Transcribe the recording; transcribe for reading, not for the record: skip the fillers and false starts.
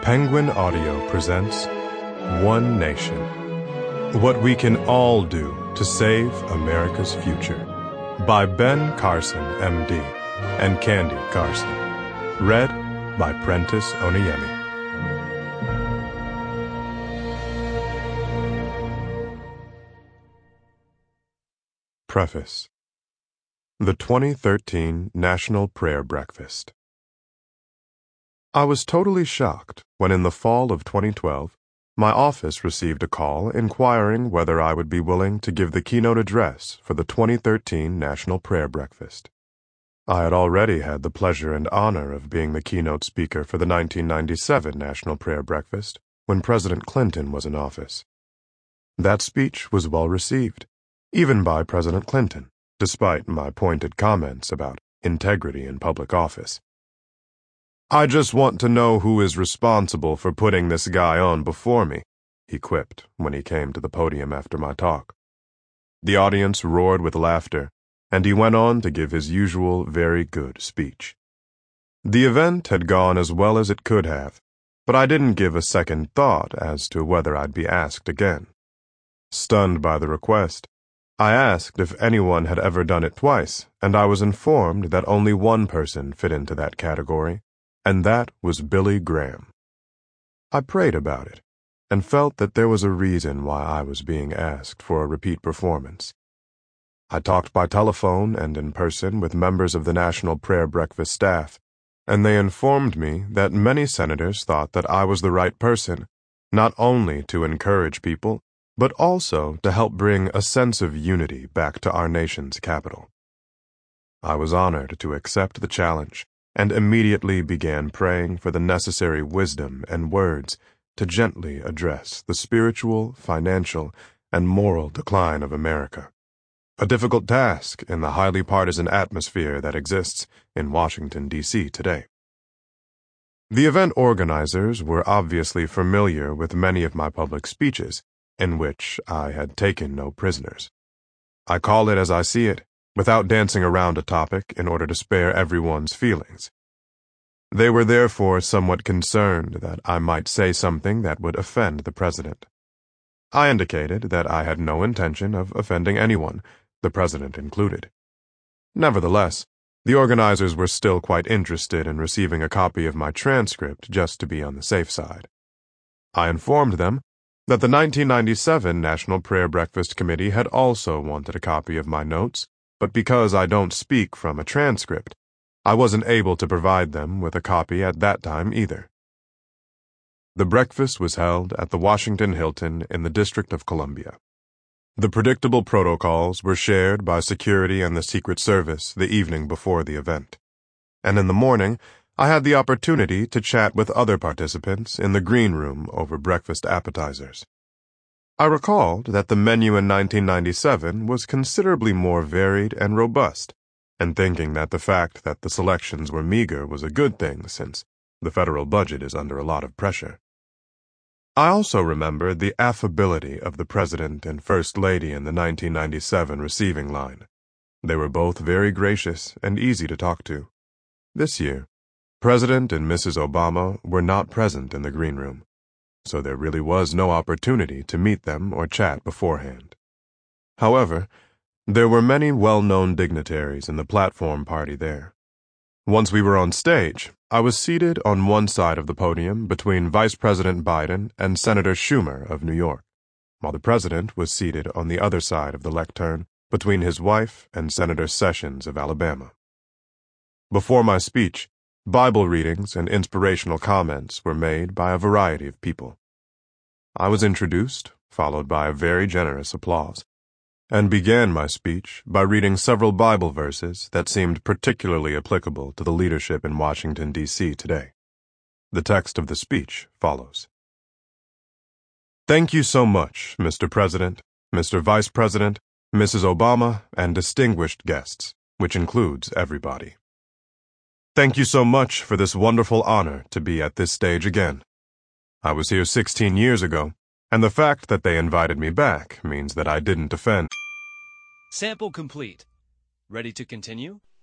Penguin Audio presents One Nation. What We Can All Do to Save America's Future by Ben Carson, MD, and Candy Carson. Read by Prentice Oniemi. Preface. The 2013 National Prayer Breakfast. I was totally shocked when in the fall of 2012, my office received a call inquiring whether I would be willing to give the keynote address for the 2013 National Prayer Breakfast. I had already had the pleasure and honor of being the keynote speaker for the 1997 National Prayer Breakfast when President Clinton was in office. That speech was well received, even by President Clinton, despite my pointed comments about integrity in public office. "I just want to know who is responsible for putting this guy on before me," he quipped when he came to the podium after my talk. The audience roared with laughter, and he went on to give his usual very good speech. The event had gone as well as it could have, but I didn't give a second thought as to whether I'd be asked again. Stunned by the request, I asked if anyone had ever done it twice, and I was informed that only one person fit into that category, and that was Billy Graham. I prayed about it, and felt that there was a reason why I was being asked for a repeat performance. I talked by telephone and in person with members of the National Prayer Breakfast staff, and they informed me that many senators thought that I was the right person, not only to encourage people, but also to help bring a sense of unity back to our nation's capital. I was honored to accept the challenge, and immediately began praying for the necessary wisdom and words to gently address the spiritual, financial, and moral decline of America. A difficult task in the highly partisan atmosphere that exists in Washington, D.C. today. The event organizers were obviously familiar with many of my public speeches, in which I had taken no prisoners. I call it as I see it, without dancing around a topic in order to spare everyone's feelings. They were therefore somewhat concerned that I might say something that would offend the president. I indicated that I had no intention of offending anyone, the president included. Nevertheless, the organizers were still quite interested in receiving a copy of my transcript just to be on the safe side. I informed them that the 1997 National Prayer Breakfast Committee had also wanted a copy of my notes, but because I don't speak from a transcript, I wasn't able to provide them with a copy at that time either. The breakfast was held at the Washington Hilton in the District of Columbia. The predictable protocols were shared by security and the Secret Service the evening before the event, and in the morning I had the opportunity to chat with other participants in the green room over breakfast appetizers. I recalled that the menu in 1997 was considerably more varied and robust, and thinking that the fact that the selections were meager was a good thing since the federal budget is under a lot of pressure. I also remembered the affability of the President and First Lady in the 1997 receiving line. They were both very gracious and easy to talk to. This year, President and Mrs. Obama were not present in the green room, so there really was no opportunity to meet them or chat beforehand. However, there were many well-known dignitaries in the platform party there. Once we were on stage, I was seated on one side of the podium between Vice President Biden and Senator Schumer of New York, while the President was seated on the other side of the lectern between his wife and Senator Sessions of Alabama. Before my speech, Bible readings and inspirational comments were made by a variety of people. I was introduced, followed by a very generous applause, and began my speech by reading several Bible verses that seemed particularly applicable to the leadership in Washington, D.C. today. The text of the speech follows. Thank you so much, Mr. President, Mr. Vice President, Mrs. Obama, and distinguished guests, which includes everybody. Thank you so much for this wonderful honor to be at this stage again. I was here 16 years ago, and the fact that they invited me back means that I didn't offend. Sample complete. Ready to continue?